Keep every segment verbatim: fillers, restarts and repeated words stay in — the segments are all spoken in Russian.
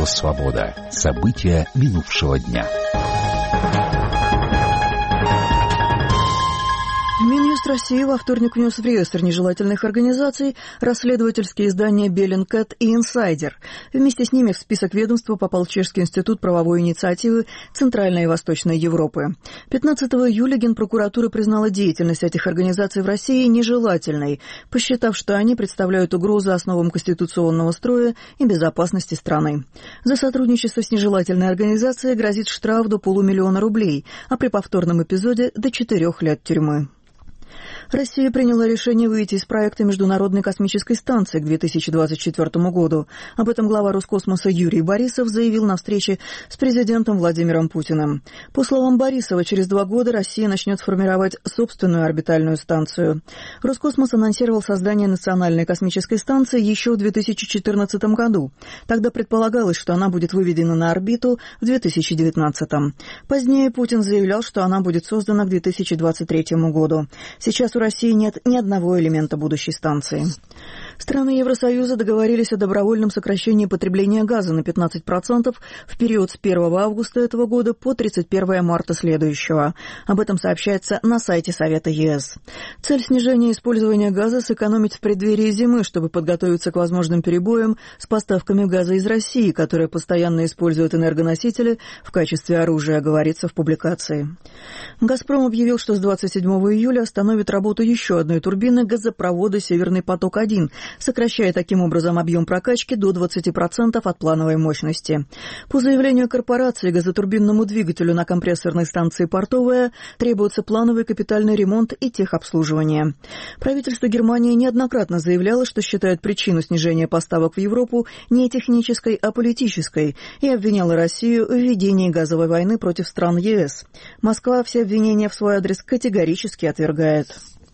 «Свобода». События минувшего дня. Минюст России во вторник внес в реестр нежелательных организаций расследовательские издания «Беллингкат» и «Инсайдер». Вместе с ними в список ведомства попал Чешский институт правовой инициативы Центральной и Восточной Европы. пятнадцатого июля Генпрокуратура признала деятельность этих организаций в России нежелательной, посчитав, что они представляют угрозу основам конституционного строя и безопасности страны. За сотрудничество с нежелательной организацией грозит штраф до полумиллиона рублей, а при повторном эпизоде до четырех лет тюрьмы. Россия приняла решение выйти из проекта Международной космической станции к две тысячи двадцать четвёртому году. Об этом глава Роскосмоса Юрий Борисов заявил на встрече с президентом Владимиром Путиным. По словам Борисова, через два года Россия начнет формировать собственную орбитальную станцию. Роскосмос анонсировал создание Национальной космической станции еще в две тысячи четырнадцатом году. Тогда предполагалось, что она будет выведена на орбиту в две тысячи девятнадцатом. Позднее Путин заявлял, что она будет создана к две тысячи двадцать третьему году. Сейчас у России нет ни одного элемента будущей станции. Страны Евросоюза договорились о добровольном сокращении потребления газа на пятнадцать процентов в период с первого августа этого года по тридцать первого марта следующего. Об этом сообщается на сайте Совета ЕС. Цель снижения использования газа — сэкономить в преддверии зимы, чтобы подготовиться к возможным перебоям с поставками газа из России, которая постоянно использует энергоносители в качестве оружия, говорится в публикации. «Газпром» объявил, что с двадцать седьмого июля остановит работу еще одной турбины газопровода «Северный поток-один», сокращая таким образом объем прокачки до двадцати процентов от плановой мощности. По заявлению корпорации, газотурбинному двигателю на компрессорной станции «Портовая» требуется плановый капитальный ремонт и техобслуживание. Правительство Германии неоднократно заявляло, что считает причину снижения поставок в Европу не технической, а политической, и обвиняло Россию в ведении газовой войны против стран ЕС. Москва все обвинения в свой адрес категорически отвергает.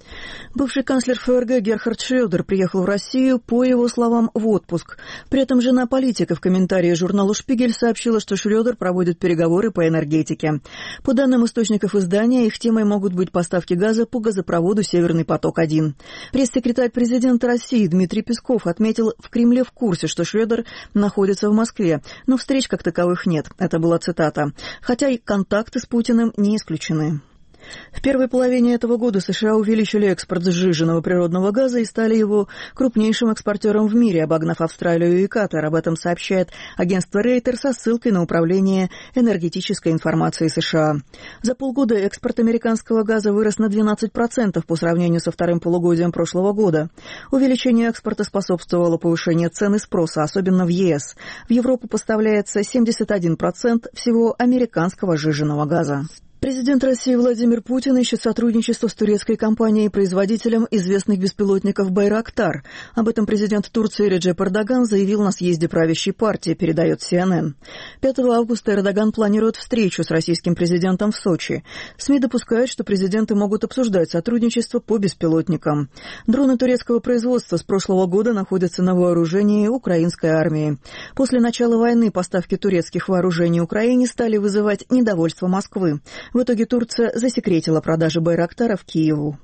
Бывший канцлер ФРГ Герхард Шрёдер приехал в Россию, по его словам, в отпуск. При этом жена политика в комментарии журналу «Шпигель» сообщила, что Шрёдер проводит переговоры по энергетике. По данным источников издания, их темой могут быть поставки газа по газопроводу «Северный поток-один». Пресс-секретарь президента России Дмитрий Песков отметил, в Кремле в курсе, что Шрёдер находится в Москве, но встреч как таковых нет. Это была цитата. Хотя и контакты с Путиным не исключены. В первой половине этого года США увеличили экспорт сжиженного природного газа и стали его крупнейшим экспортером в мире, обогнав Австралию и Катар. Об этом сообщает агентство Рейтер со ссылкой на Управление энергетической информацией США. За полгода экспорт американского газа вырос на двенадцать процентов по сравнению со вторым полугодием прошлого года. Увеличению экспорта способствовало повышение цен и спроса, особенно в ЕС. В Европу поставляется семьдесят один процент всего американского сжиженного газа. Президент России Владимир Путин ищет сотрудничество с турецкой компанией-производителем известных беспилотников «Байрактар». Об этом президент Турции Реджеп Эрдоган заявил на съезде правящей партии, передает Си Эн Эн. пятого августа Эрдоган планирует встречу с российским президентом в Сочи. СМИ допускают, что президенты могут обсуждать сотрудничество по беспилотникам. Дроны турецкого производства с прошлого года находятся на вооружении украинской армии. После начала войны поставки турецких вооружений Украине стали вызывать недовольство Москвы. В итоге Турция засекретила продажи «Байрактаров» Киеву.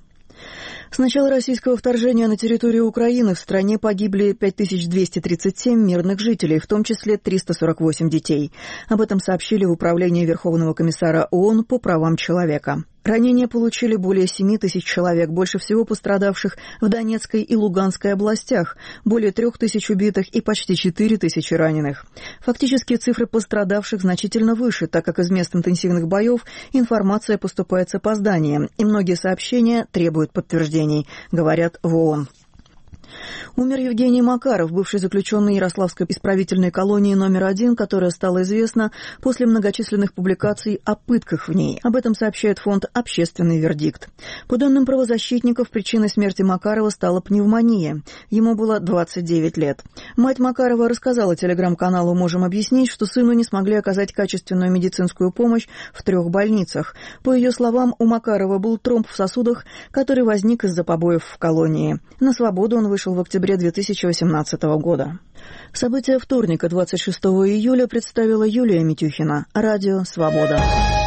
С начала российского вторжения на территорию Украины в стране погибли пять тысяч двести тридцать семь мирных жителей, в том числе триста сорок восемь детей. Об этом сообщили в Управлении Верховного комиссара ООН по правам человека. Ранения получили более семи тысяч человек, больше всего пострадавших в Донецкой и Луганской областях, более трех тысяч убитых и почти четыре тысячи раненых. Фактические цифры пострадавших значительно выше, так как из мест интенсивных боев информация поступает с опозданием, и многие сообщения требуют подтверждений, говорят в ООН. Умер Евгений Макаров, бывший заключенный Ярославской исправительной колонии номер один, которая стала известна после многочисленных публикаций о пытках в ней. Об этом сообщает фонд «Общественный вердикт». По данным правозащитников, причиной смерти Макарова стала пневмония. Ему было двадцать девять лет. Мать Макарова рассказала телеграм-каналу «Можем объяснить», что сыну не смогли оказать качественную медицинскую помощь в трех больницах. По ее словам, у Макарова был тромб в сосудах, который возник из-за побоев в колонии. На свободу он вышел в октябре две тысячи восемнадцатого года. События вторника, двадцать шестого июля, представила Юлия Митюхина. Радио «Свобода».